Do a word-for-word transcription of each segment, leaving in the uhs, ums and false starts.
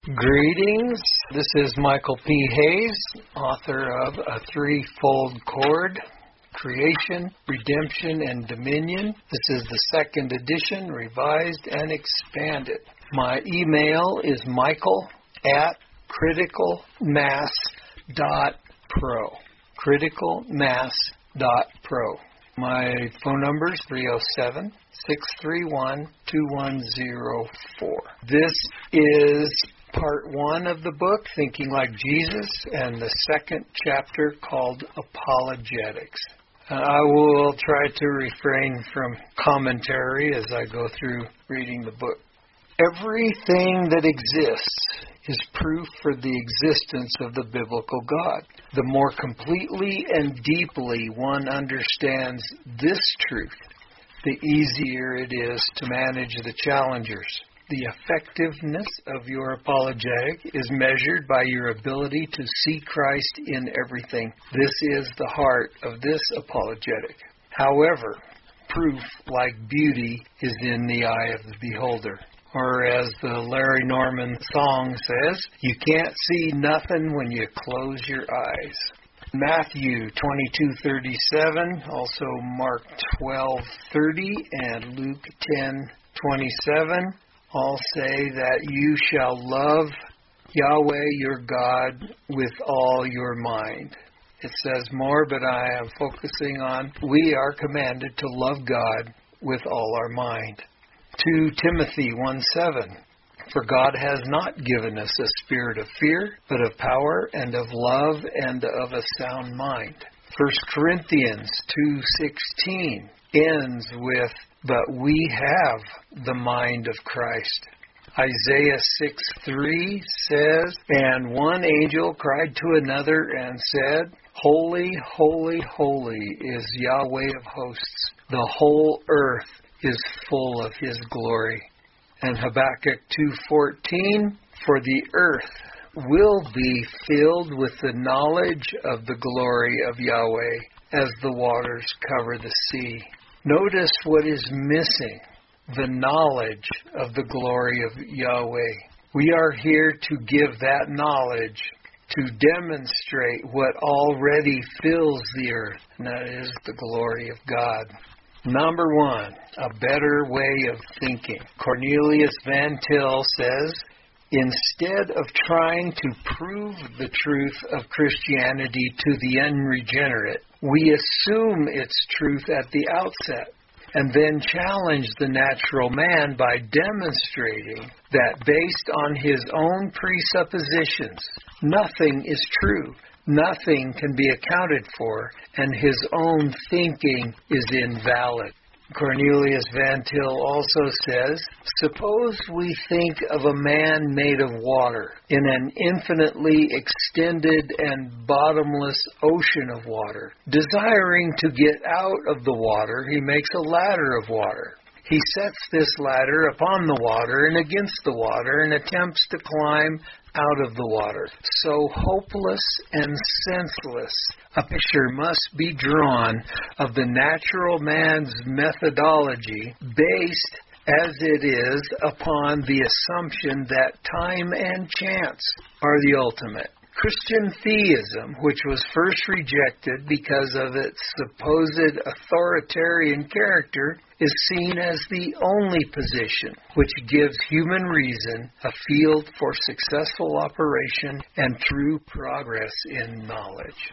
Greetings. This is Michael P. Hayes, author of A Threefold Cord, Creation, Redemption, and Dominion. This is the second edition, revised and expanded. My email is michael at criticalmass dot pro. criticalmass dot pro. My phone number is three oh seven, six three one, two one oh four. This is part one of the book, Thinking Like Jesus, and the second chapter called Apologetics. Uh, I will try to refrain from commentary as I go through reading the book. Everything that exists is proof for the existence of the biblical God. The more completely and deeply one understands this truth, the easier it is to manage the challengers. The effectiveness of your apologetic is measured by your ability to see Christ in everything. This is the heart of this apologetic. However, proof, like beauty, is in the eye of the beholder. Or as the Larry Norman song says, you can't see nothing when you close your eyes. Matthew twenty-two thirty-seven, also Mark twelve thirty, and Luke ten twenty-seven. All say that you shall love Yahweh your God with all your mind. It says more, but I am focusing on we are commanded to love God with all our mind. Second Timothy one seven. For God has not given us a spirit of fear, but of power and of love and of a sound mind. First Corinthians two sixteen ends with, but we have the mind of Christ. Isaiah six three says, and one angel cried to another and said, Holy, holy, holy is Yahweh of hosts. The whole earth is full of his glory. And Habakkuk two fourteen, for the earth will be filled with the knowledge of the glory of Yahweh as the waters cover the sea. Notice what is missing, the knowledge of the glory of Yahweh. We are here to give that knowledge, to demonstrate what already fills the earth, and that is the glory of God. Number one, a better way of thinking. Cornelius Van Til says, instead of trying to prove the truth of Christianity to the unregenerate, we assume its truth at the outset and then challenge the natural man by demonstrating that based on his own presuppositions, nothing is true, nothing can be accounted for, and his own thinking is invalid. Cornelius Van Til also says, suppose we think of a man made of water in an infinitely extended and bottomless ocean of water. Desiring to get out of the water, he makes a ladder of water. He sets this ladder upon the water and against the water and attempts to climb out of the water. So hopeless and senseless a picture must be drawn of the natural man's methodology based as it is upon the assumption that time and chance are the ultimate. Christian theism, which was first rejected because of its supposed authoritarian character, is seen as the only position which gives human reason a field for successful operation and true progress in knowledge.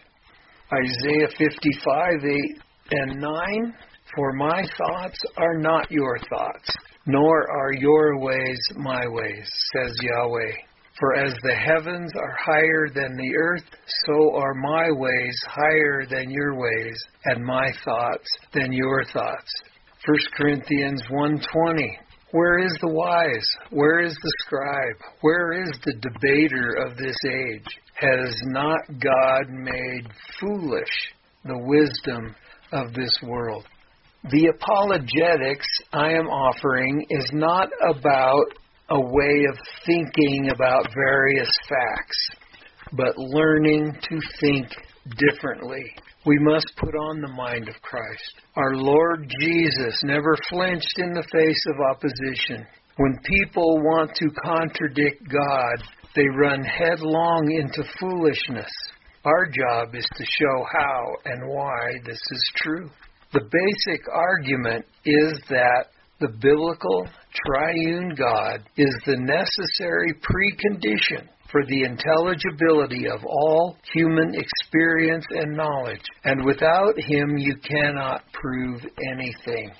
Isaiah fifty-five, eight and nine, for my thoughts are not your thoughts, nor are your ways my ways, says Yahweh. For as the heavens are higher than the earth, so are my ways higher than your ways, and my thoughts than your thoughts. First Corinthians one twenty. Where is the wise? Where is the scribe? Where is the debater of this age? Has not God made foolish the wisdom of this world? The apologetics I am offering is not about a way of thinking about various facts, but learning to think differently. We must put on the mind of Christ. Our Lord Jesus never flinched in the face of opposition. When people want to contradict God, they run headlong into foolishness. Our job is to show how and why this is true. The basic argument is that the biblical triune God is the necessary precondition for the intelligibility of all human experience and knowledge, and without Him you cannot prove anything.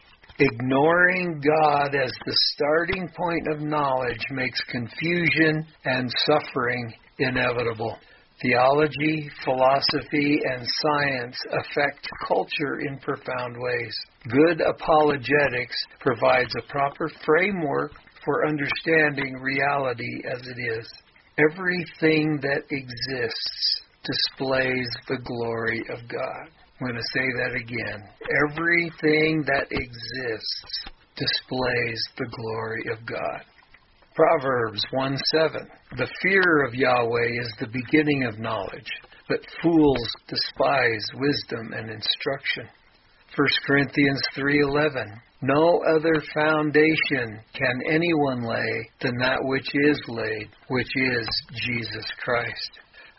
Ignoring God as the starting point of knowledge makes confusion and suffering inevitable. Theology, philosophy, and science affect culture in profound ways. Good apologetics provides a proper framework for understanding reality as it is. Everything that exists displays the glory of God. I'm going to say that again. Everything that exists displays the glory of God. Proverbs one seven. The fear of Yahweh is the beginning of knowledge, but fools despise wisdom and instruction. First Corinthians three eleven. No other foundation can anyone lay than that which is laid, which is Jesus Christ.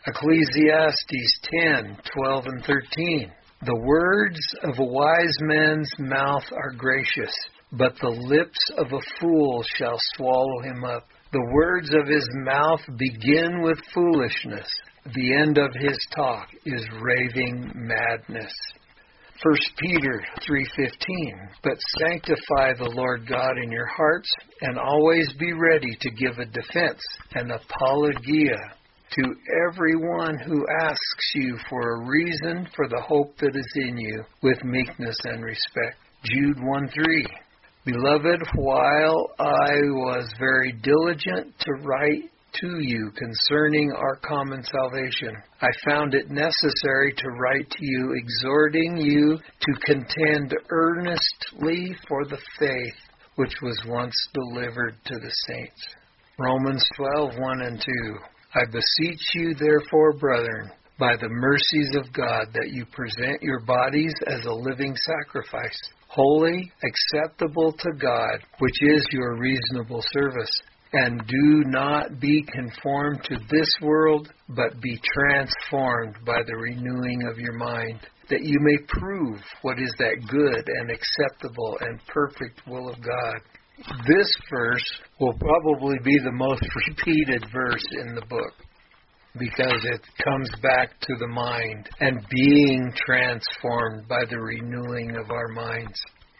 Ecclesiastes ten twelve and thirteen. The words of a wise man's mouth are gracious, but the lips of a fool shall swallow him up. The words of his mouth begin with foolishness. The end of his talk is raving madness. First Peter three fifteen. But sanctify the Lord God in your hearts, and always be ready to give a defense, an apologia, to everyone who asks you for a reason for the hope that is in you, with meekness and respect. Jude one three. Beloved, while I was very diligent to write to you concerning our common salvation, I found it necessary to write to you, exhorting you to contend earnestly for the faith which was once delivered to the saints. Romans twelve one and two. I beseech you, therefore, brethren, by the mercies of God, that you present your bodies as a living sacrifice, holy, acceptable to God, which is your reasonable service. And do not be conformed to this world, but be transformed by the renewing of your mind, that you may prove what is that good and acceptable and perfect will of God. This verse will probably be the most repeated verse in the book, because it comes back to the mind and being transformed by the renewing of our minds.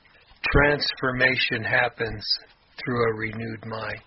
Transformation happens through a renewed mind.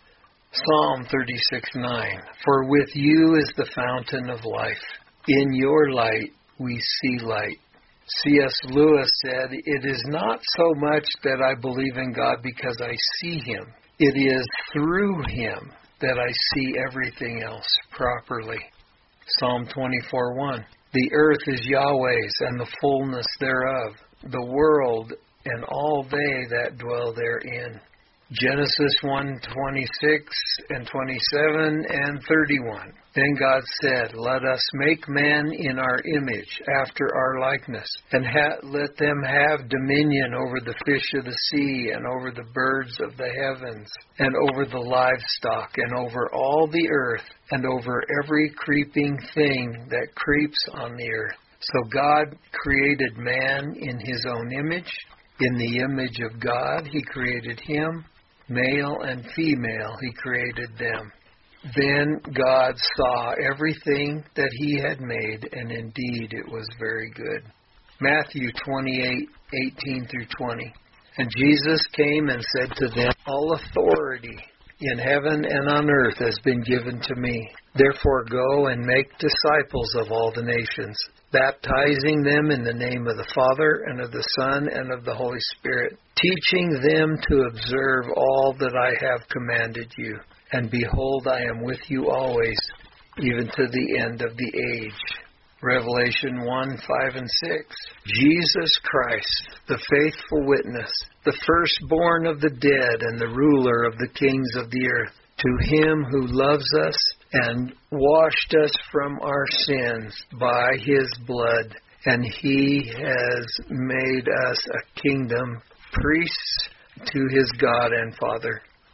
Psalm thirty-six nine. For with you is the fountain of life. In your light we see light. C S Lewis said, it is not so much that I believe in God because I see Him. It is through Him that I see everything else properly. Psalm twenty-four one. The earth is Yahweh's and the fullness thereof, the world and all they that dwell therein. Genesis one twenty-six and twenty-seven and thirty-one. Then God said, let us make man in our image, after our likeness, and ha- let them have dominion over the fish of the sea, and over the birds of the heavens, and over the livestock, and over all the earth, and over every creeping thing that creeps on the earth. So God created man in His own image. In the image of God He created him. Male and female He created them. Then God saw everything that He had made, and indeed it was very good. Matthew twenty-eight eighteen through twenty. And Jesus came and said to them, all authority in heaven and on earth has been given to me. Therefore go and make disciples of all the nations, baptizing them in the name of the Father and of the Son and of the Holy Spirit, teaching them to observe all that I have commanded you. And behold, I am with you always, even to the end of the age. Revelation one, five, and six. Jesus Christ, the faithful witness, the firstborn of the dead and the ruler of the kings of the earth, to Him who loves us and washed us from our sins by His blood, and He has made us a kingdom, priests to His God and Father.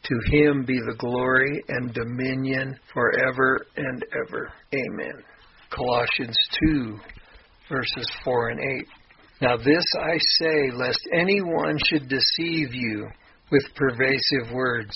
To him be the glory and dominion forever and ever. Amen. Colossians two, verses four and eight. Now this I say, lest anyone should deceive you with pervasive words.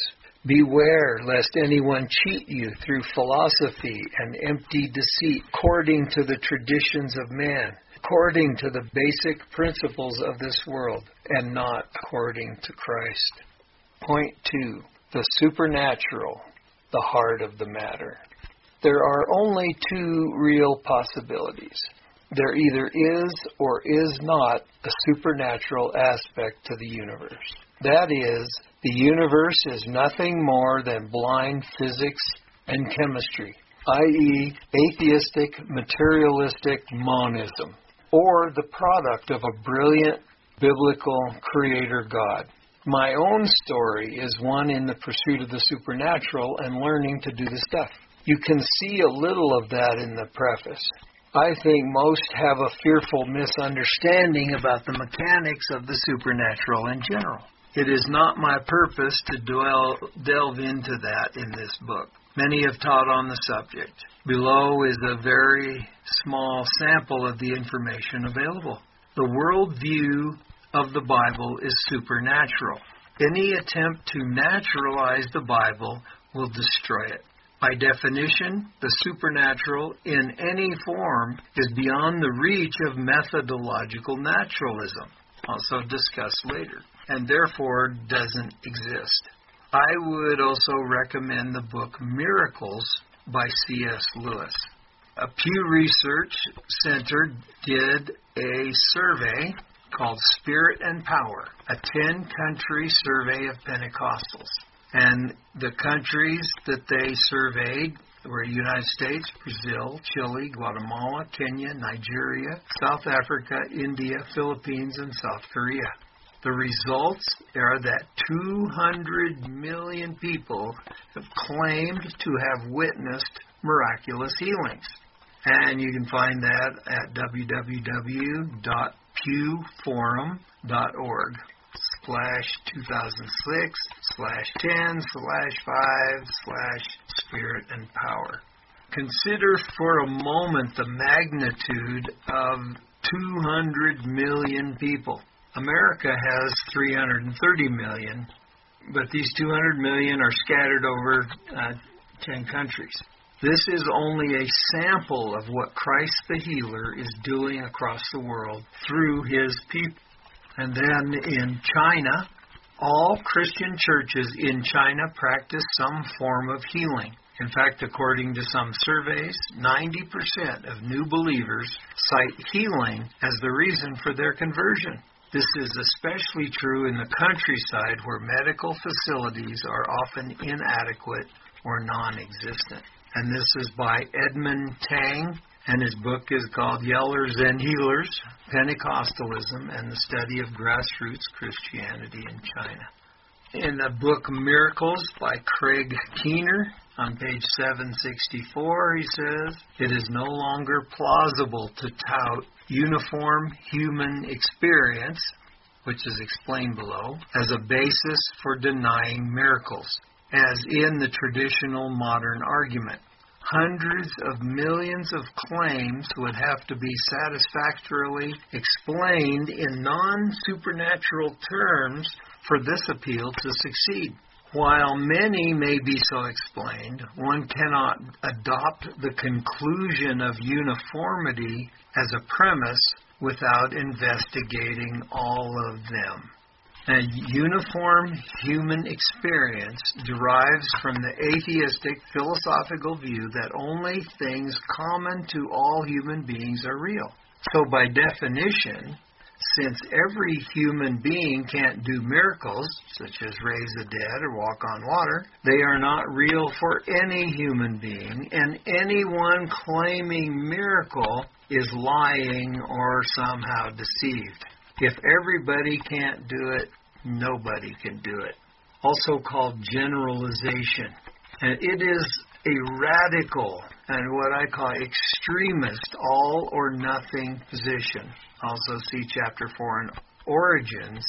Beware lest anyone cheat you through philosophy and empty deceit, according to the traditions of man, according to the basic principles of this world, and not according to Christ. Point two, the supernatural, the heart of the matter. There are only two real possibilities. There either is or is not a supernatural aspect to the universe. That is, the universe is nothing more than blind physics and chemistry, that is, atheistic, materialistic monism, or the product of a brilliant biblical creator God. My own story is one in the pursuit of the supernatural and learning to do the stuff. You can see a little of that in the preface. I think most have a fearful misunderstanding about the mechanics of the supernatural in general. It is not my purpose to dwell, delve into that in this book. Many have taught on the subject. Below is a very small sample of the information available. The worldview of the Bible is supernatural. Any attempt to naturalize the Bible will destroy it. By definition, the supernatural in any form is beyond the reach of methodological naturalism, also discussed later, and therefore doesn't exist. I would also recommend the book Miracles by C S Lewis. A Pew Research Center did a survey called Spirit and Power, a ten-country survey of Pentecostals. And the countries that they surveyed were United States, Brazil, Chile, Guatemala, Kenya, Nigeria, South Africa, India, Philippines, and South Korea. The results are that two hundred million people have claimed to have witnessed miraculous healings. And you can find that at w w w dot pew forum dot org. slash two thousand six slash ten slash five slash spirit and power. Consider for a moment the magnitude of two hundred million people. America has three hundred thirty million, but these two hundred million are scattered over uh, ten countries. This is only a sample of what Christ the Healer is doing across the world through his people. And then in China, all Christian churches in China practice some form of healing. In fact, according to some surveys, ninety percent of new believers cite healing as the reason for their conversion. This is especially true in the countryside where medical facilities are often inadequate or non-existent. And this is by Edmund Tang, and his book is called Yellers and Healers, Pentecostalism and the Study of Grassroots Christianity in China. In the book Miracles by Craig Keener, on page seven sixty-four, he says, it is no longer plausible to tout uniform human experience, which is explained below, as a basis for denying miracles, as in the traditional modern argument. Hundreds of millions of claims would have to be satisfactorily explained in non-supernatural terms for this appeal to succeed. While many may be so explained, one cannot adopt the conclusion of uniformity as a premise without investigating all of them. A uniform human experience derives from the atheistic philosophical view that only things common to all human beings are real. So by definition, since every human being can't do miracles, such as raise the dead or walk on water, they are not real for any human being, and anyone claiming miracle is lying or somehow deceived. If everybody can't do it, nobody can do it. Also called generalization. And it is a radical and what I call extremist all or nothing position. Also see chapter four in Origins.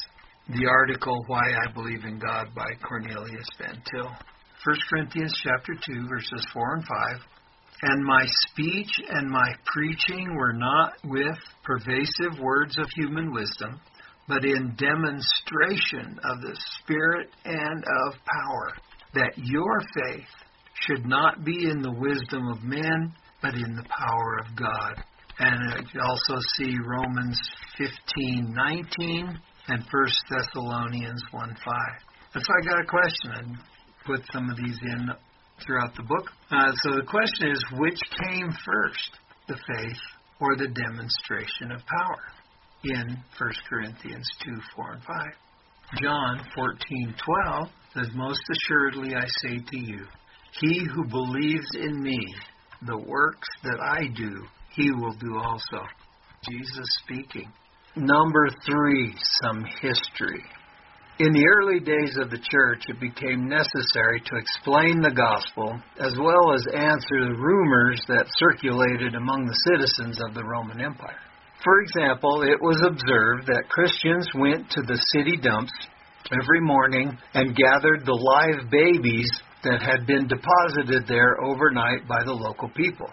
the article Why I Believe in God by Cornelius Van Til. First Corinthians chapter two, verses four and five. And my speech and my preaching were not with pervasive words of human wisdom, but in demonstration of the Spirit and of power, that your faith should not be in the wisdom of men, but in the power of God. And you also see Romans fifteen nineteen and First Thessalonians one five. That's why I got a question. I put some of these in throughout the book. Uh, so the question is, which came first, the faith or the demonstration of power? In First Corinthians two, four, and five. John fourteen twelve says, most assuredly I say to you, he who believes in me, the works that I do, he will do also. Jesus speaking. Number three, some history. In the early days of the church, it became necessary to explain the gospel as well as answer the rumors that circulated among the citizens of the Roman Empire. For example, it was observed that Christians went to the city dumps every morning and gathered the live babies that had been deposited there overnight by the local people.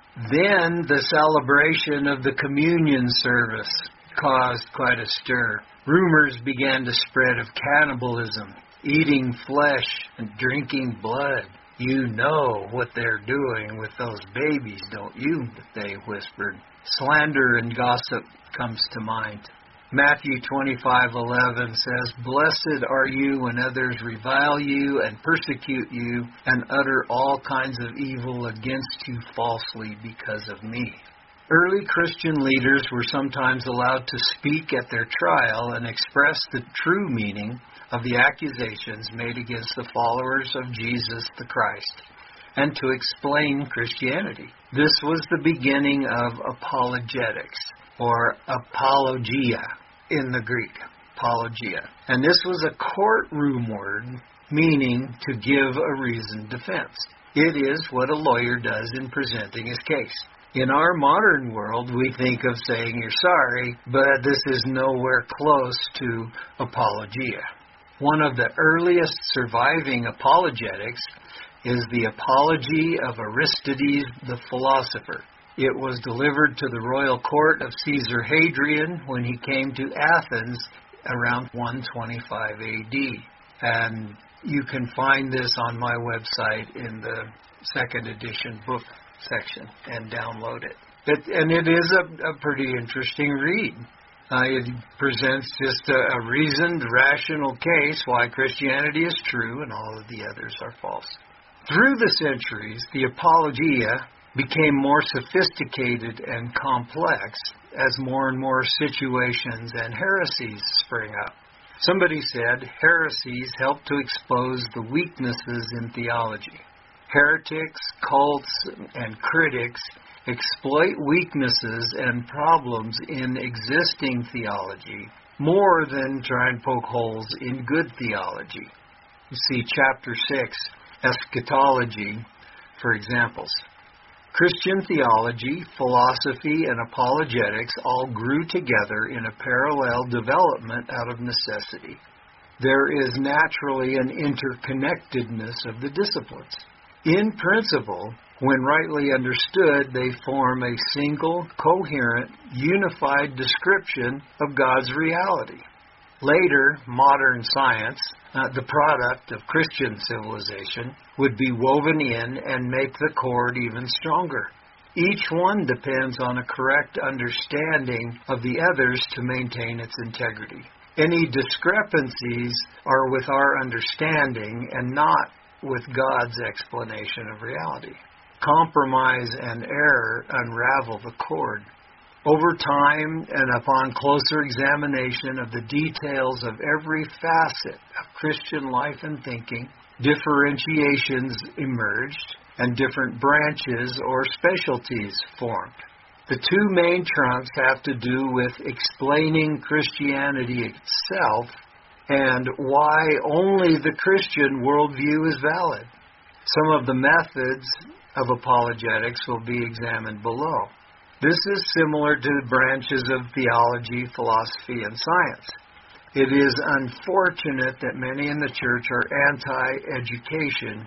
Then the celebration of the communion service caused quite a stir. Rumors began to spread of cannibalism, eating flesh and drinking blood. You know what they're doing with those babies, don't you? They whispered. Slander and gossip comes to mind. Matthew twenty-five eleven says, blessed are you when others revile you and persecute you and utter all kinds of evil against you falsely because of me. Early Christian leaders were sometimes allowed to speak at their trial and express the true meaning of the accusations made against the followers of Jesus the Christ, and to explain Christianity. This was the beginning of apologetics, or apologia in the Greek, apologia. And this was a courtroom word meaning to give a reasoned defense. It is what a lawyer does in presenting his case. In our modern world, we think of saying you're sorry, but this is nowhere close to apologia. One of the earliest surviving apologetics is the Apology of Aristides the Philosopher. It was delivered to the royal court of Caesar Hadrian when he came to Athens around one twenty-five A D. And you can find this on my website in the second edition book section and download it. it and it is a, a pretty interesting read. Uh, it presents just a, a reasoned, rational case why Christianity is true and all of the others are false. Through the centuries, the apologia became more sophisticated and complex as more and more situations and heresies sprang up. Somebody said heresies help to expose the weaknesses in theology. Heretics, cults, and critics exploit weaknesses and problems in existing theology more than try and poke holes in good theology. You see chapter six, Eschatology, for examples. Christian theology, philosophy, and apologetics all grew together in a parallel development out of necessity. There is naturally an interconnectedness of the disciplines. In principle, when rightly understood, they form a single, coherent, unified description of God's reality. Later, modern science, uh, the product of Christian civilization, would be woven in and make the cord even stronger. Each one depends on a correct understanding of the others to maintain its integrity. Any discrepancies are with our understanding and not with God's explanation of reality. Compromise and error unravel the cord. Over time and upon closer examination of the details of every facet of Christian life and thinking, differentiations emerged and different branches or specialties formed. The two main trunks have to do with explaining Christianity itself and why only the Christian worldview is valid. Some of the methods of apologetics will be examined below. This is similar to the branches of theology, philosophy, and science. It is unfortunate that many in the church are anti-education,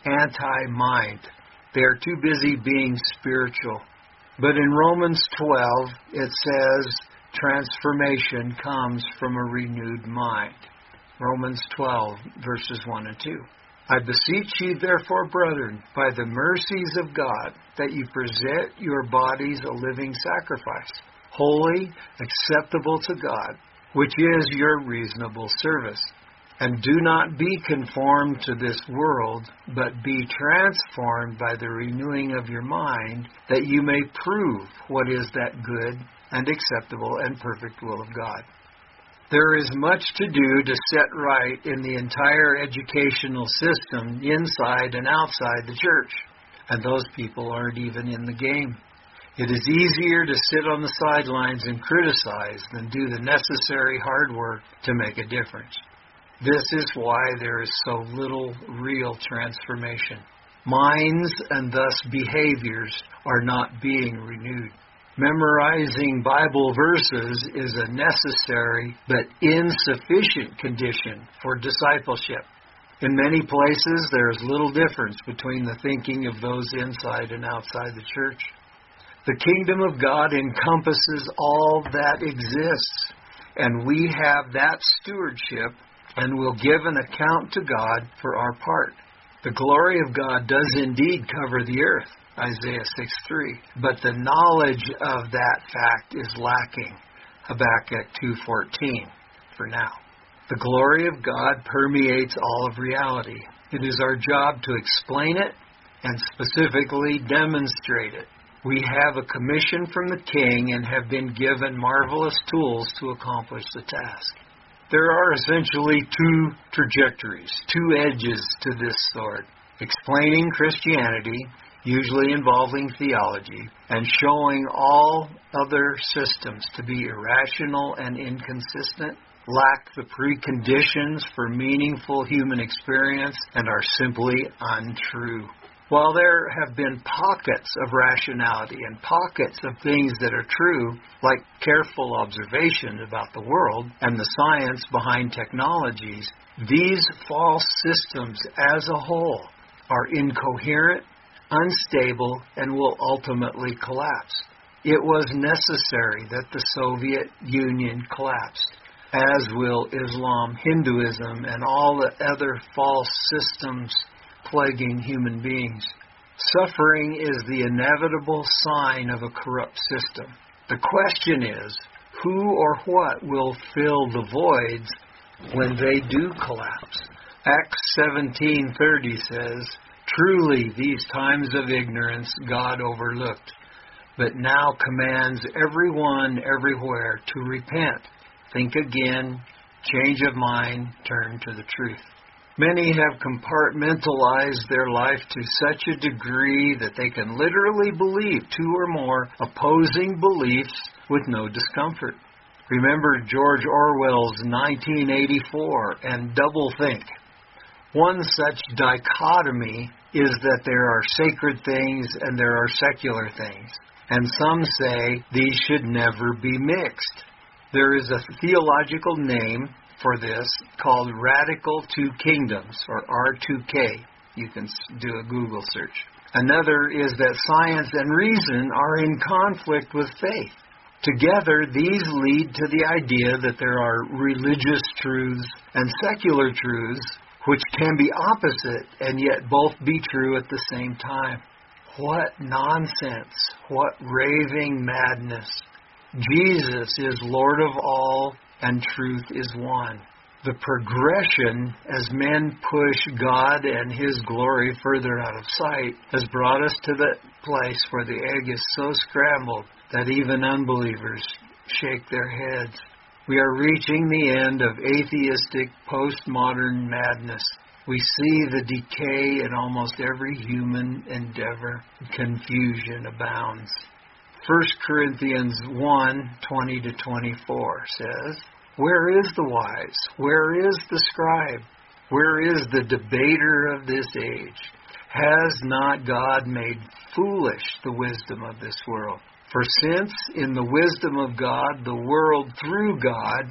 anti-mind. They are too busy being spiritual. But in Romans twelve, it says transformation comes from a renewed mind. Romans twelve, verses one and two. I beseech you, therefore, brethren, by the mercies of God, that you present your bodies a living sacrifice, holy, acceptable to God, which is your reasonable service. And do not be conformed to this world, but be transformed by the renewing of your mind, that you may prove what is that good and acceptable and perfect will of God. There is much to do to set right in the entire educational system inside and outside the church, and those people aren't even in the game. It is easier to sit on the sidelines and criticize than do the necessary hard work to make a difference. This is why there is so little real transformation. Minds and thus behaviors are not being renewed. Memorizing Bible verses is a necessary but insufficient condition for discipleship. In many places, there is little difference between the thinking of those inside and outside the church. The kingdom of God encompasses all that exists, and we have that stewardship and will give an account to God for our part. The glory of God does indeed cover the earth, Isaiah six three, but the knowledge of that fact is lacking, Habakkuk two fourteen, for now. The glory of God permeates all of reality. It is our job to explain it and specifically demonstrate it. We have a commission from the King and have been given marvelous tools to accomplish the task. There are essentially two trajectories, two edges to this sword. Explaining Christianity, usually involving theology, and showing all other systems to be irrational and inconsistent, lack the preconditions for meaningful human experience, and are simply untrue. While there have been pockets of rationality and pockets of things that are true, like careful observation about the world and the science behind technologies, these false systems as a whole are incoherent, unstable, and will ultimately collapse. It was necessary that the Soviet Union collapsed, as will Islam, Hinduism, and all the other false systems plaguing human beings. Suffering is the inevitable sign of a corrupt system. The question is, who or what will fill the voids when they do collapse? Acts seventeen thirty says, truly these times of ignorance God overlooked, but now commands everyone everywhere to repent, think again, change of mind, turn to the truth. Many have compartmentalized their life to such a degree that they can literally believe two or more opposing beliefs with no discomfort. Remember George Orwell's nineteen eighty-four and doublethink. One such dichotomy is that there are sacred things and there are secular things, and some say these should never be mixed. There is a theological name for this called Radical Two Kingdoms, or R two K. You can do a Google search. Another is that science and reason are in conflict with faith. Together, these lead to the idea that there are religious truths and secular truths which can be opposite and yet both be true at the same time. What nonsense! What raving madness! Jesus is Lord of all, and truth is one. The progression as men push God and His glory further out of sight has brought us to the place where the egg is so scrambled that even unbelievers shake their heads. We are reaching the end of atheistic postmodern madness. We see the decay in almost every human endeavor. Confusion abounds. First Corinthians one, twenty to twenty-four says, where is the wise? Where is the scribe? Where is the debater of this age? Has not God made foolish the wisdom of this world? For since in the wisdom of God, the world through God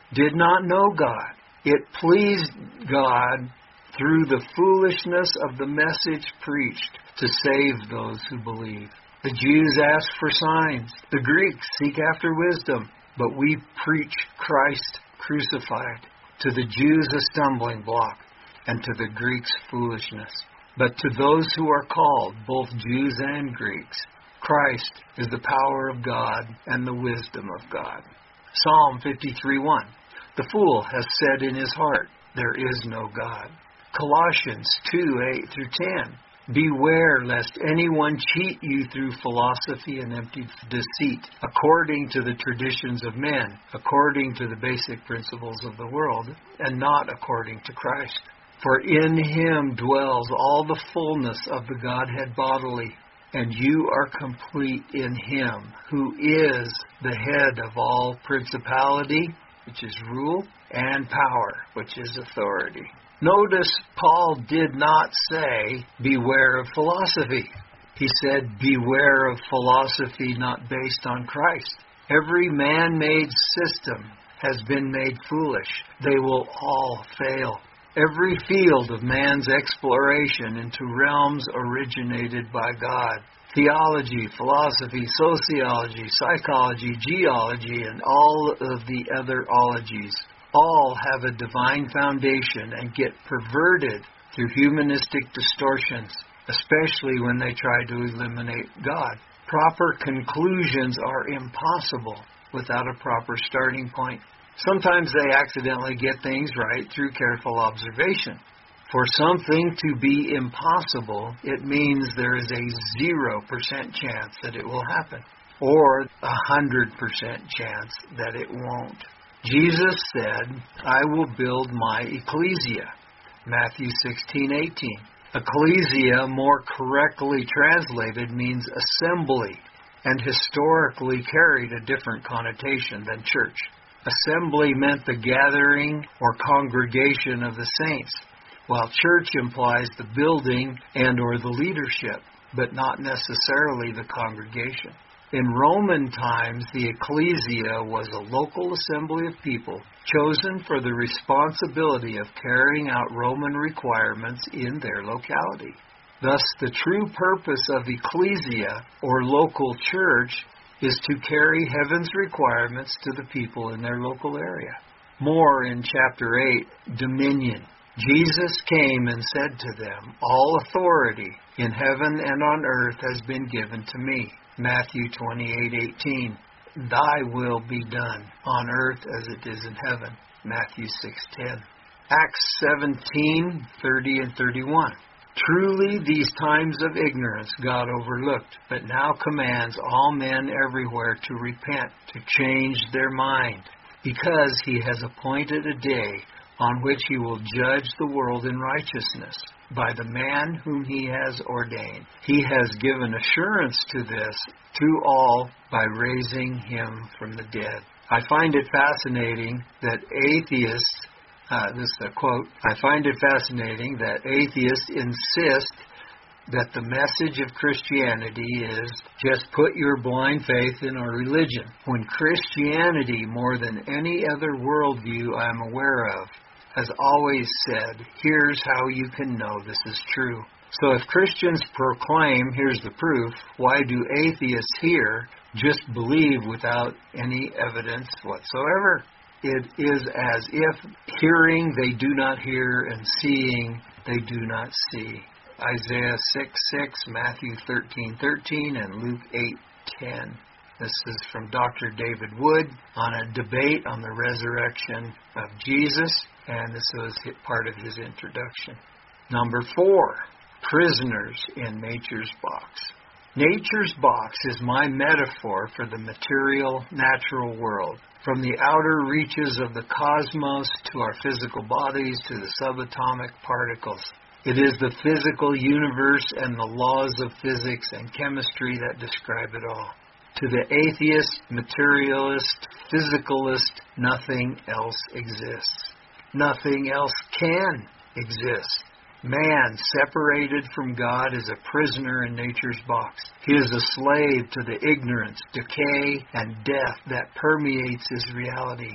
did not know God. It pleased God through the foolishness of the message preached to save those who believe. The Jews ask for signs. The Greeks seek after wisdom. But we preach Christ crucified. To the Jews a stumbling block, and to the Greeks foolishness. But to those who are called, both Jews and Greeks, Christ is the power of God and the wisdom of God. Psalm fifty-three one. The fool has said in his heart, there is no God. Colossians two eight through ten. Beware lest anyone cheat you through philosophy and empty deceit, according to the traditions of men, according to the basic principles of the world, and not according to Christ. For in him dwells all the fullness of the Godhead bodily, and you are complete in him, who is the head of all principality, which is rule, and power, which is authority. Notice Paul did not say, beware of philosophy. He said, beware of philosophy not based on Christ. Every man-made system has been made foolish. They will all fail. Every field of man's exploration into realms originated by God. Theology, philosophy, sociology, psychology, geology, and all of the other ologies all have a divine foundation and get perverted through humanistic distortions, especially when they try to eliminate God. Proper conclusions are impossible without a proper starting point. Sometimes they accidentally get things right through careful observation. For something to be impossible, it means there is a zero percent chance that it will happen, or a one hundred percent chance that it won't. Jesus said, I will build my ecclesia. Matthew sixteen eighteen. Ecclesia, more correctly translated, means assembly, and historically carried a different connotation than church. Assembly meant the gathering or congregation of the saints, while church implies the building and or the leadership, but not necessarily the congregation. In Roman times, the ecclesia was a local assembly of people chosen for the responsibility of carrying out Roman requirements in their locality. Thus, the true purpose of ecclesia, or local church, is to carry heaven's requirements to the people in their local area. More in chapter eight, dominion. Jesus came and said to them, all authority in heaven and on earth has been given to me. Matthew twenty-eight eighteen. Thy will be done on earth as it is in heaven. Matthew six ten. Acts seventeen thirty and thirty-one. Truly these times of ignorance God overlooked, but now commands all men everywhere to repent, to change their mind, because he has appointed a day on which he will judge the world in righteousness by the man whom he has ordained. He has given assurance to this to all by raising him from the dead. I find it fascinating that atheists, uh, this is a quote, I find it fascinating that atheists insist that the message of Christianity is just put your blind faith in our religion, when Christianity, more than any other worldview I am aware of, has always said, here's how you can know this is true. So if Christians proclaim, here's the proof, why do atheists here just believe without any evidence whatsoever? It is as if hearing they do not hear and seeing they do not see. Isaiah six six, Matthew thirteen thirteen, and Luke eight ten. This is from Doctor David Wood on a debate on the resurrection of Jesus, and this was part of his introduction. Number four, prisoners in nature's box. Nature's box is my metaphor for the material, natural world. From the outer reaches of the cosmos to our physical bodies to the subatomic particles. It is the physical universe and the laws of physics and chemistry that describe it all. To the atheist, materialist, physicalist, nothing else exists. Nothing else can exist. Man, separated from God, is a prisoner in nature's box. He is a slave to the ignorance, decay, and death that permeates his reality.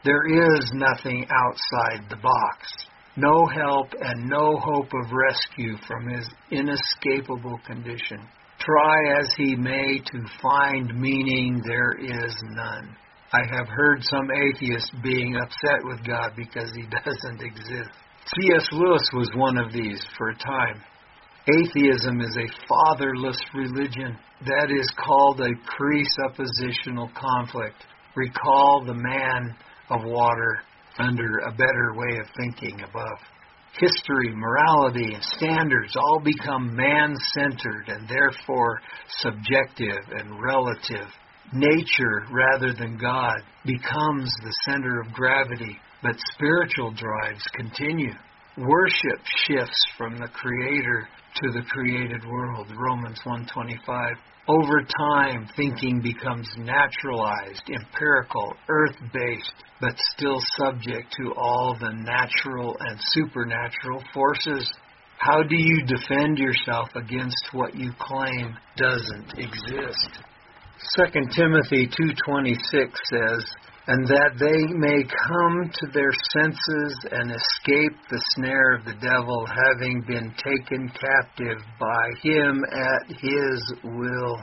There is nothing outside the box. No help and no hope of rescue from his inescapable condition. Try as he may to find meaning, there is none. I have heard some atheists being upset with God because he doesn't exist. C S Lewis was one of these for a time. Atheism is a fatherless religion that is called a presuppositional conflict. Recall the man of water under a better way of thinking above. History, morality, and standards all become man-centered and therefore subjective and relative. Nature, rather than God, becomes the center of gravity, but spiritual drives continue. Worship shifts from the Creator to the created world, Romans one twenty-five. Over time, thinking becomes naturalized, empirical, earth-based, but still subject to all the natural and supernatural forces. How do you defend yourself against what you claim doesn't exist? Second Timothy two twenty-six says, "And that they may come to their senses and escape the snare of the devil, having been taken captive by him at his will."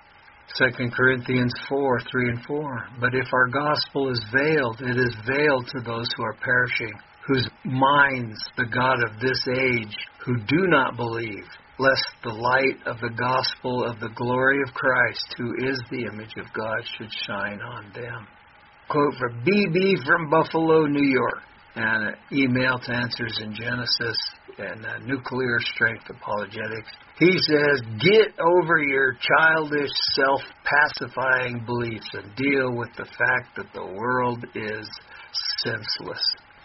Second Corinthians four, three and four. "But if our gospel is veiled, it is veiled to those who are perishing, whose minds the God of this age, who do not believe, lest the light of the gospel of the glory of Christ, who is the image of God, should shine on them." Quote from B B from Buffalo, New York, and an email to Answers in Genesis and uh, Nuclear Strength Apologetics. He says, "Get over your childish, self-pacifying beliefs and deal with the fact that the world is senseless."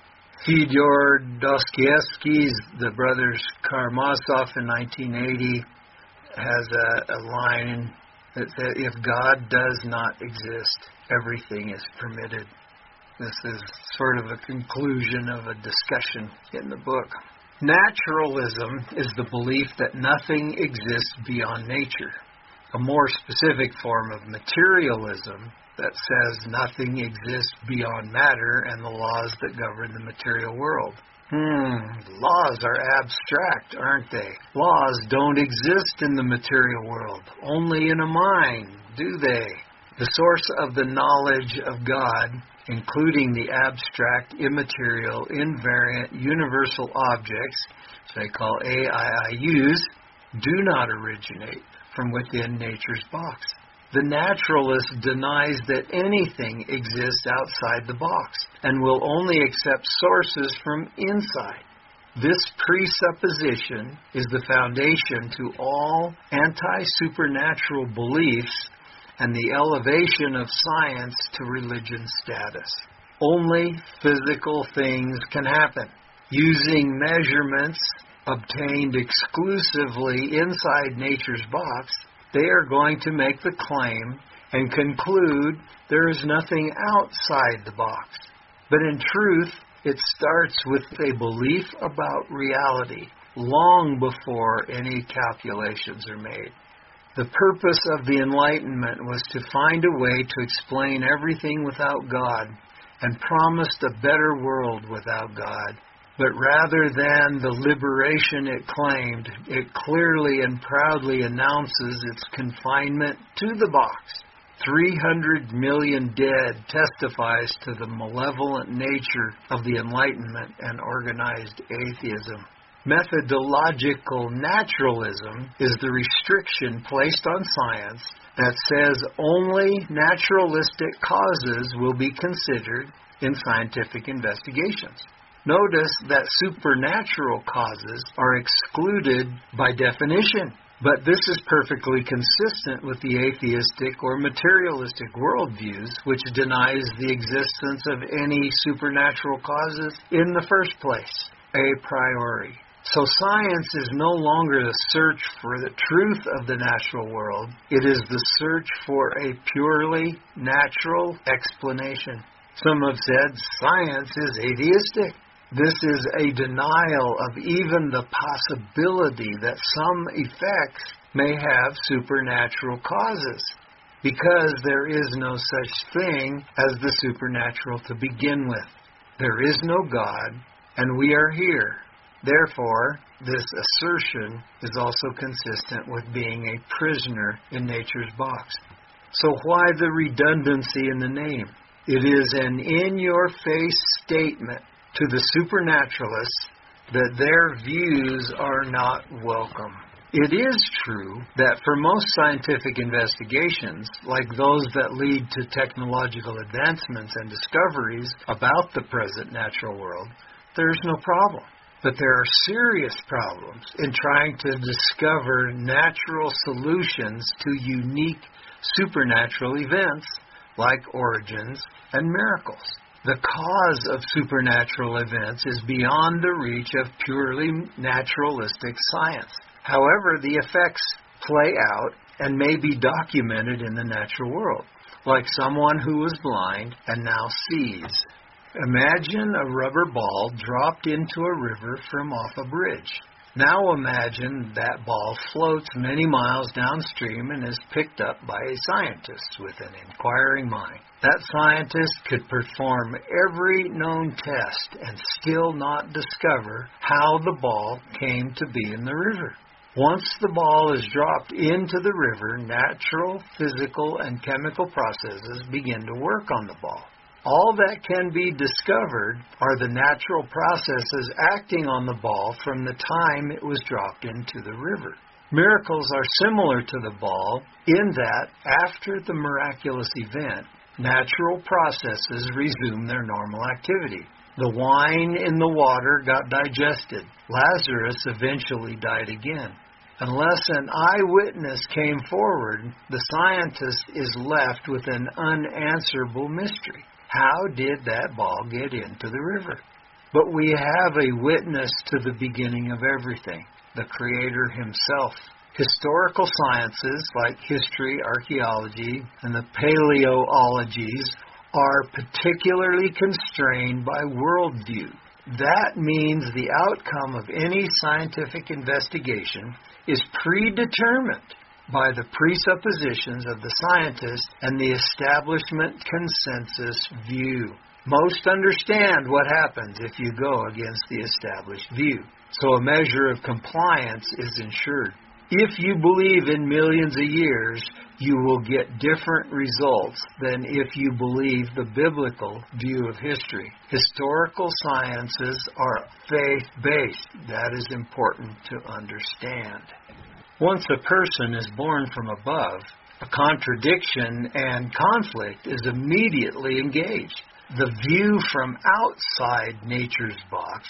Fyodor Dostoevsky's The Brothers Karamazov in nineteen eighty has a, a line that says, "If God does not exist, everything is permitted." This is sort of a conclusion of a discussion in the book. Naturalism is the belief that nothing exists beyond nature. A more specific form of materialism that says nothing exists beyond matter and the laws that govern the material world. Hmm, laws are abstract, aren't they? Laws don't exist in the material world, only in a mind, do they? The source of the knowledge of God, including the abstract, immaterial, invariant, universal objects, which they call A I I Us, do not originate from within nature's box. The naturalist denies that anything exists outside the box and will only accept sources from inside. This presupposition is the foundation to all anti-supernatural beliefs and the elevation of science to religion status. Only physical things can happen. Using measurements obtained exclusively inside nature's box, they are going to make the claim and conclude there is nothing outside the box. But in truth, it starts with a belief about reality long before any calculations are made. The purpose of the Enlightenment was to find a way to explain everything without God and promised a better world without God. But rather than the liberation it claimed, it clearly and proudly announces its confinement to the box. three hundred million dead testifies to the malevolent nature of the Enlightenment and organized atheism. Methodological naturalism is the restriction placed on science that says only naturalistic causes will be considered in scientific investigations. Notice that supernatural causes are excluded by definition, but this is perfectly consistent with the atheistic or materialistic worldviews, which denies the existence of any supernatural causes in the first place, a priori. So science is no longer the search for the truth of the natural world. It is the search for a purely natural explanation. Some have said science is atheistic. This is a denial of even the possibility that some effects may have supernatural causes. because there is no such thing as the supernatural to begin with. There is no God, and we are here. Therefore, this assertion is also consistent with being a prisoner in nature's box. So why the redundancy in the name? It is an in-your-face statement to the supernaturalists that their views are not welcome. It is true that for most scientific investigations, like those that lead to technological advancements and discoveries about the present natural world, there's no problem. But there are serious problems in trying to discover natural solutions to unique supernatural events like origins and miracles. The cause of supernatural events is beyond the reach of purely naturalistic science. However, the effects play out and may be documented in the natural world, like someone who was blind and now sees. Imagine a rubber ball dropped into a river from off a bridge. Now imagine that ball floats many miles downstream and is picked up by a scientist with an inquiring mind. That scientist could perform every known test and still not discover how the ball came to be in the river. Once the ball is dropped into the river, natural, physical, and chemical processes begin to work on the ball. All that can be discovered are the natural processes acting on the ball from the time it was dropped into the river. Miracles are similar to the ball in that after the miraculous event, natural processes resume their normal activity. The wine in the water got digested. Lazarus eventually died again. Unless an eyewitness came forward, the scientist is left with an unanswerable mystery. How did that ball get into the river? But we have a witness to the beginning of everything, the Creator Himself. Historical sciences like history, archaeology, and the paleoologies are particularly constrained by worldview. That means the outcome of any scientific investigation is predetermined by the presuppositions of the scientist and the establishment consensus view. Most understand what happens if you go against the established view, so a measure of compliance is ensured. If you believe in millions of years, you will get different results than if you believe the biblical view of history. Historical sciences are faith-based. That is important to understand. Once a person is born from above, a contradiction and conflict is immediately engaged. The view from outside nature's box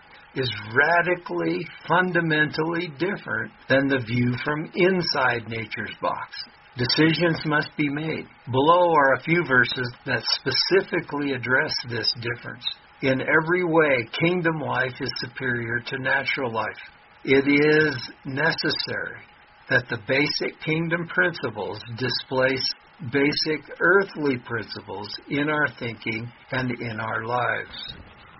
is radically, fundamentally different than the view from inside nature's box. Decisions must be made. Below are a few verses that specifically address this difference. In every way, kingdom life is superior to natural life. It is necessary that the basic kingdom principles displace basic earthly principles in our thinking and in our lives.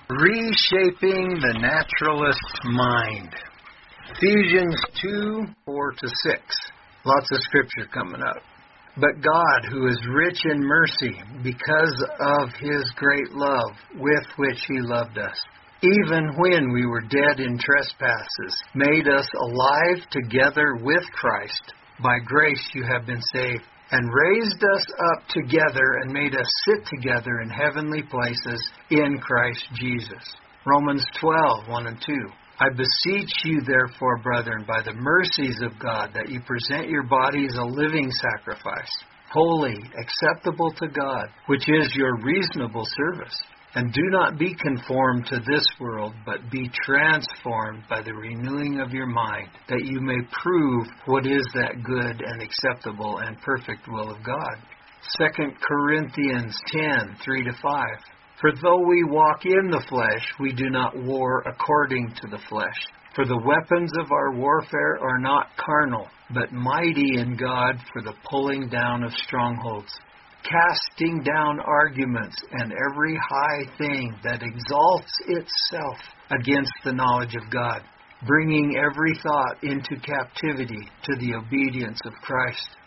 Reshaping the naturalist mind. Ephesians two, four to six. Lots of scripture coming up. But God, who is rich in mercy, because of His great love with which He loved us, even when we were dead in trespasses, made us alive together with Christ. By grace you have been saved, and raised us up together and made us sit together in heavenly places in Christ Jesus. Romans twelve, one and two. I beseech you, therefore, brethren, by the mercies of God, that you present your bodies a living sacrifice, holy, acceptable to God, which is your reasonable service. And do not be conformed to this world, but be transformed by the renewing of your mind, that you may prove what is that good and acceptable and perfect will of God. Second Corinthians ten, three to five. For though we walk in the flesh, we do not war according to the flesh. For the weapons of our warfare are not carnal, but mighty in God for the pulling down of strongholds, casting down arguments and every high thing that exalts itself against the knowledge of God, bringing every thought into captivity to the obedience of Christ.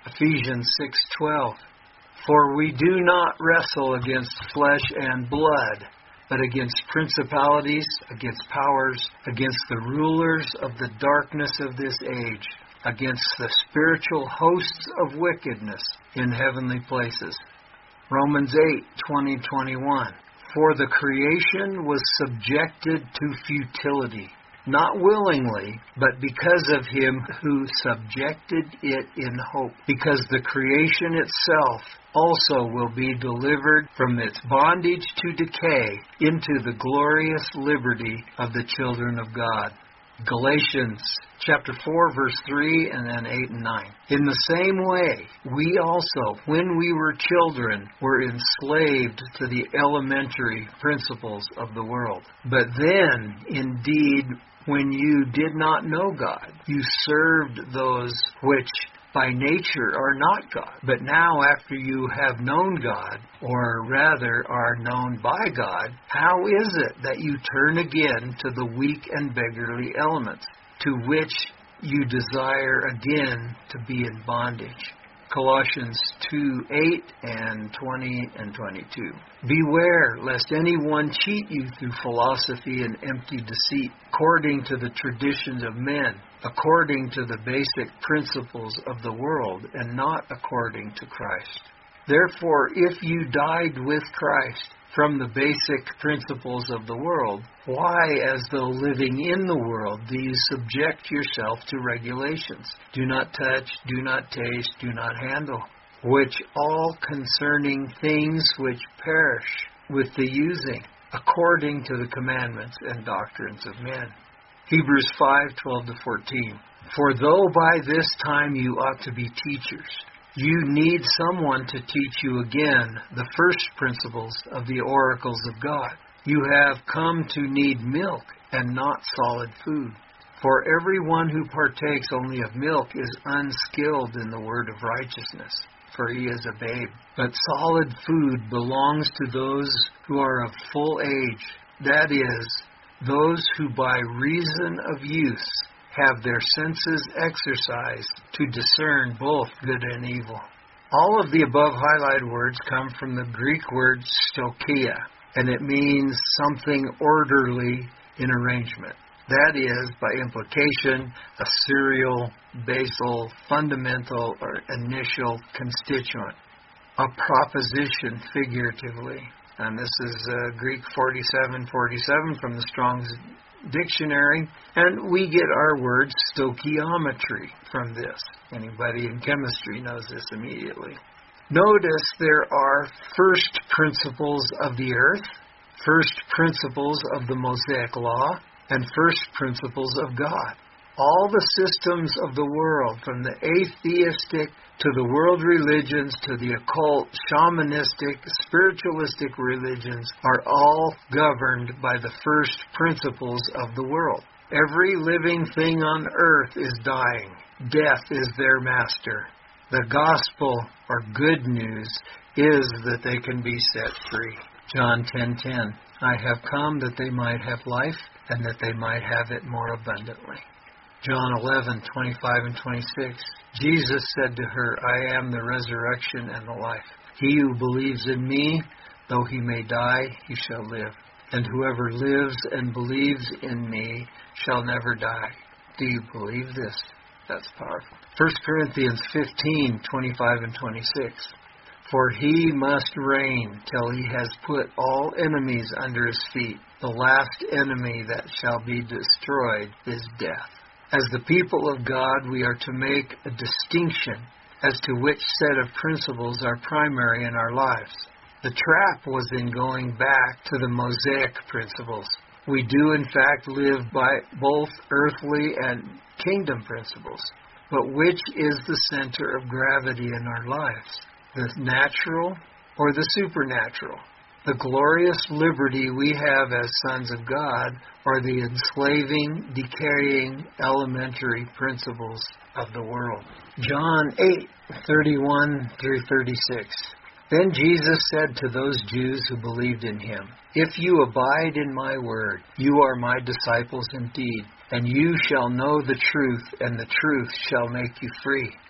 Ephesians six twelve. For we do not wrestle against flesh and blood, but against principalities, against powers, against the rulers of the darkness of this age, against the spiritual hosts of wickedness in heavenly places. Romans eight twenty to twenty-one. For the creation was subjected to futility, not willingly, but because of him who subjected it in hope, because the creation itself also will be delivered from its bondage to decay into the glorious liberty of the children of God. Galatians chapter four, verse three, and then eight and nine. In the same way, we also, when we were children, were enslaved to the elementary principles of the world. But then, indeed, when you did not know God, you served those which by nature are not God. But now, after you have known God, or rather are known by God, how is it that you turn again to the weak and beggarly elements, to which you desire again to be in bondage? Colossians two eight and twenty and twenty-two. Beware lest anyone cheat you through philosophy and empty deceit, according to the traditions of men, according to the basic principles of the world, and not according to Christ. Therefore, if you died with Christ from the basic principles of the world, why, as though living in the world, do you subject yourself to regulations? Do not touch, do not taste, do not handle, which all concerning things which perish with the using, according to the commandments and doctrines of men. Hebrews five twelve to fourteen. For though by this time you ought to be teachers, you need someone to teach you again the first principles of the oracles of God. You have come to need milk and not solid food. For everyone who partakes only of milk is unskilled in the word of righteousness, for he is a babe. But solid food belongs to those who are of full age, that is, those who by reason of use have their senses exercised to discern both good and evil. All of the above highlighted words come from the Greek word stoicheia, and it means something orderly in arrangement. That is, by implication, a serial, basal, fundamental, or initial constituent. A proposition, figuratively. And this is uh, Greek forty-seven forty-seven from the Strong's Dictionary, and we get our word stoichiometry from this. Anybody in chemistry knows this immediately. Notice there are first principles of the earth, first principles of the Mosaic Law, and first principles of God. All the systems of the world, from the atheistic to the world religions to the occult, shamanistic, spiritualistic religions, are all governed by the first principles of the world. Every living thing on earth is dying. Death is their master. The gospel, or good news, is that they can be set free. John ten ten. I have come that they might have life, and that they might have it more abundantly. John eleven twenty-five and twenty-six. Jesus said to her, I am the resurrection and the life. He who believes in me, though he may die, he shall live. And whoever lives and believes in me shall never die. Do you believe this? That's powerful. First Corinthians fifteen twenty-five and twenty-six. For he must reign till he has put all enemies under his feet. The last enemy that shall be destroyed is death. As the people of God, we are to make a distinction as to which set of principles are primary in our lives. The trap was in going back to the Mosaic principles. We do, in fact, live by both earthly and kingdom principles. But which is the center of gravity in our lives? The natural or the supernatural? The glorious liberty we have as sons of God, or the enslaving, decaying, elementary principles of the world. John eight thirty-one through thirty-six. Then Jesus said to those Jews who believed in him, If you abide in my word, you are my disciples indeed, and you shall know the truth, and the truth shall make you free.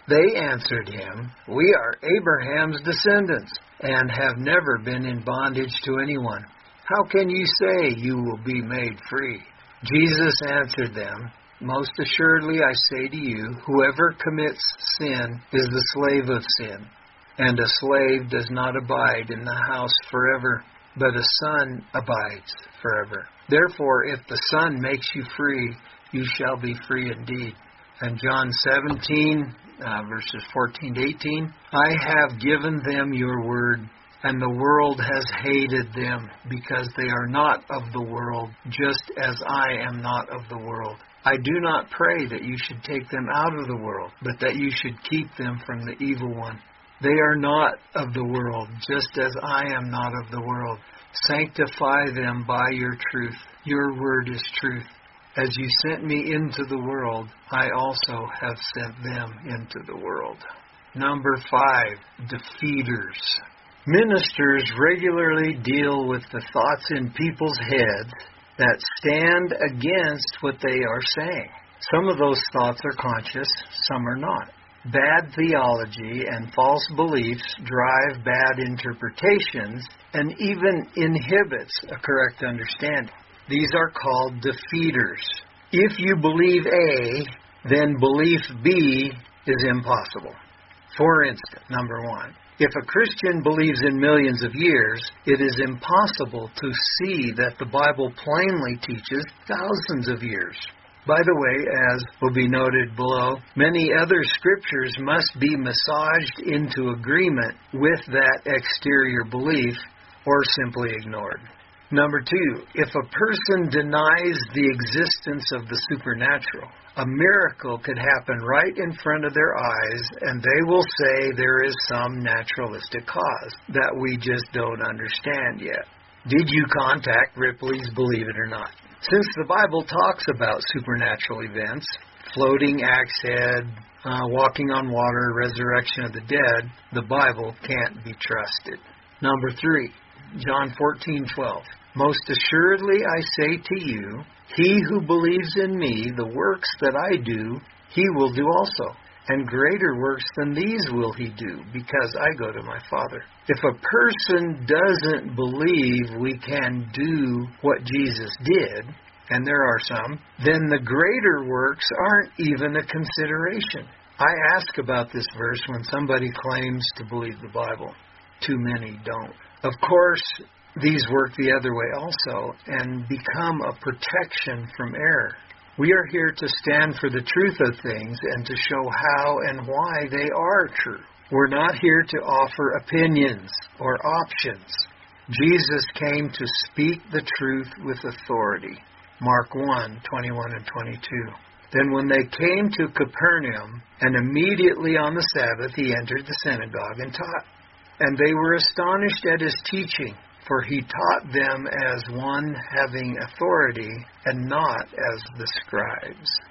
They answered him, "We are Abraham's descendants, and have never been in bondage to anyone. How can you say you will be made free?" Jesus answered them, "Most assuredly I say to you, whoever commits sin is the slave of sin. And a slave does not abide in the house forever, but a son abides forever. Therefore, if the Son makes you free, you shall be free indeed." And John seventeen, uh, verses fourteen to eighteen, "I have given them your word, and the world has hated them, because they are not of the world, just as I am not of the world. I do not pray that you should take them out of the world, but that you should keep them from the evil one. They are not of the world, just as I am not of the world. Sanctify them by your truth. Your word is truth. As you sent me into the world, I also have sent them into the world." Number five, defeaters. Ministers regularly deal with the thoughts in people's heads that stand against what they are saying. Some of those thoughts are conscious, some are not. Bad theology and false beliefs drive bad interpretations and even inhibits a correct understanding. These are called defeaters. If you believe A, then belief B is impossible. For instance, number one, if a Christian believes in millions of years, it is impossible to see that the Bible plainly teaches thousands of years. By the way, as will be noted below, many other scriptures must be massaged into agreement with that exterior belief or simply ignored. Number two, if a person denies the existence of the supernatural, a miracle could happen right in front of their eyes, and they will say there is some naturalistic cause that we just don't understand yet. Did you contact Ripley's Believe It or Not? Since the Bible talks about supernatural events, floating axe head, uh, walking on water, resurrection of the dead, the Bible can't be trusted. Number three, John fourteen twelve. "Most assuredly I say to you, he who believes in me, the works that I do, he will do also. And greater works than these will he do, because I go to my Father." If a person doesn't believe we can do what Jesus did, and there are some, then the greater works aren't even a consideration. I ask about this verse when somebody claims to believe the Bible. Too many don't. Of course, these work the other way also and become a protection from error. We are here to stand for the truth of things and to show how and why they are true. We're not here to offer opinions or options. Jesus came to speak the truth with authority. Mark one, twenty-one and twenty-two. "Then when they came to Capernaum, and immediately on the Sabbath he entered the synagogue and taught. And they were astonished at his teaching, for he taught them as one having authority, and not as the scribes."